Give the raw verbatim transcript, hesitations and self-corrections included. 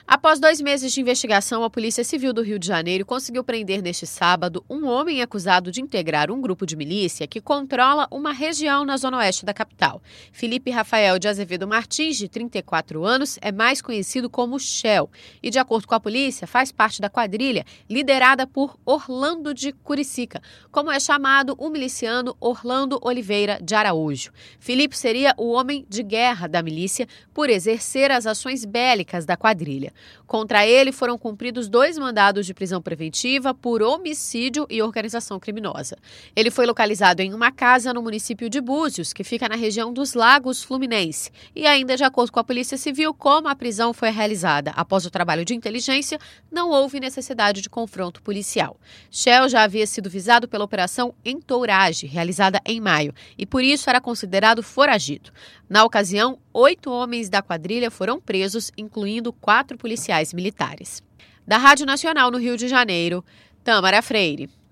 Após dois meses de investigação, a Polícia Civil do Rio de Janeiro conseguiu prender neste sábado um homem acusado de integrar um grupo de milícia que controla uma região na zona oeste da capital. Felipe Rafael de Azevedo Martins, de trinta e quatro anos, é mais conhecido como Shell e, de acordo com a polícia, faz parte da quadrilha liderada por Orlando de Curicica, como é chamado o miliciano Orlando Oliveira de Araújo. Felipe seria o homem de guerra da milícia por exercer as ações bélicas da quadrilha. Contra ele foram cumpridos dois mandados de prisão preventiva por homicídio e organização criminosa. Ele foi localizado em uma casa no município de Búzios, que fica na região dos Lagos Fluminense. E ainda de acordo com a Polícia Civil, como a prisão foi realizada após o trabalho de inteligência, não houve necessidade de confronto policial. Shell já havia sido visado pela Operação Entourage, realizada em maio, e por isso era considerado foragido. Na ocasião, oito homens da quadrilha foram presos, incluindo quatro policiais militares. Da Rádio Nacional no Rio de Janeiro, Tâmara Freire.